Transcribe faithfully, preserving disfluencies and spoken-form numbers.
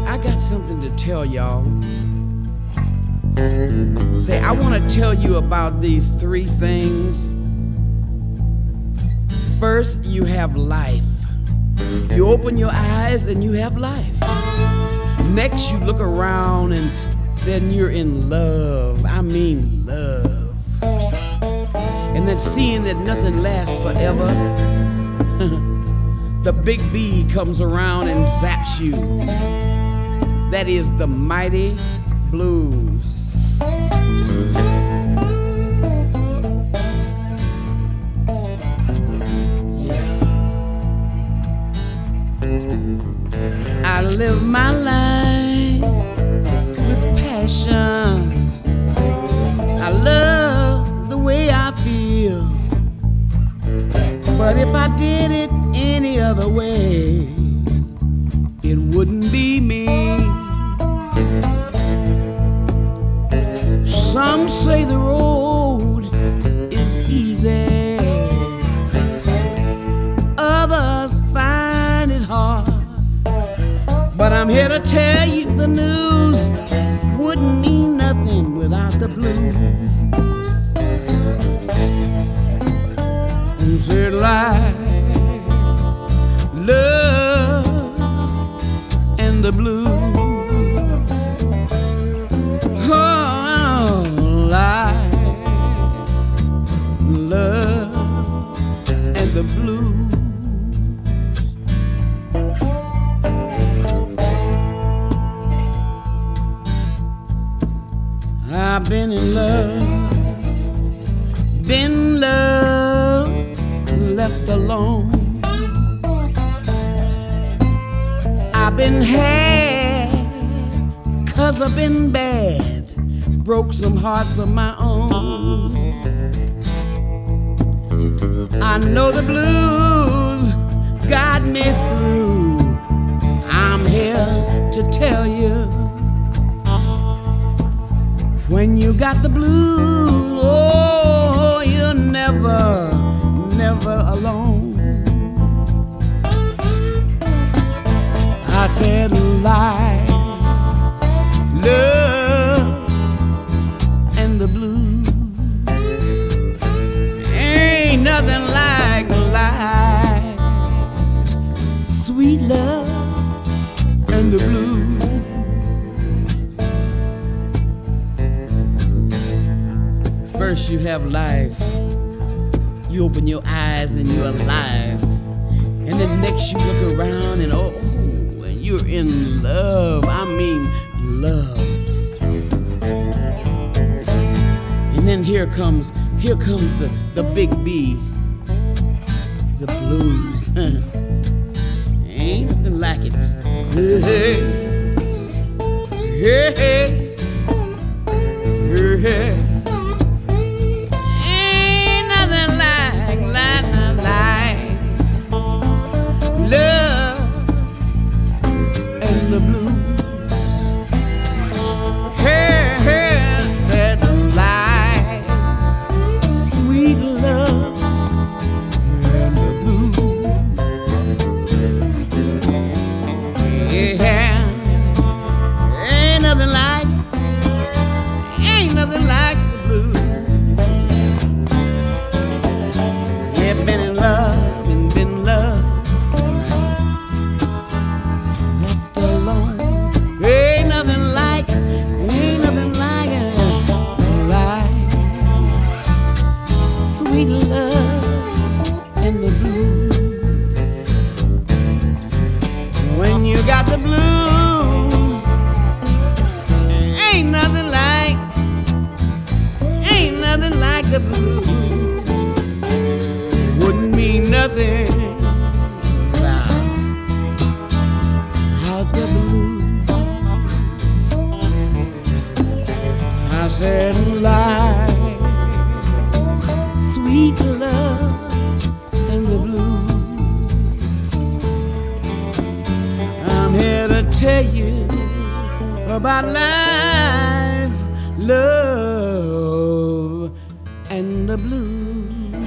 I got something to tell y'all. Say, I want to tell you about these three things. First, you have life. You open your eyes and you have life. Next, you look around and then you're in love. I mean love. And then seeing that nothing lasts forever, the big B comes around and zaps you. That is the mighty blues. I live my life with passion. I love the way I feel. But if I did it any other way, it wouldn't be me. Some say the road is easy. Others find it hard. But I'm here to tell you the news wouldn't mean nothing without the blues. And said life, love, and the blues. Oh, life, love, and the blues. I've been in love, been loved, left alone. I've been had, cause I've been bad, broke some hearts of my own. I know the blues got me through. I'm here to tell you, when you got the blues, oh, you're never, never alone. I said life, love, and the blues. Ain't nothing like life, sweet love, and the blues. First you have life, you open your eyes and you're alive. And then next you look around and oh, and you're in love. I mean love. And then here comes, here comes the, the big B, the blues. Ain't nothing like it. Hey, hey, hey, hey, hey. Tell you about life, love, and the blues.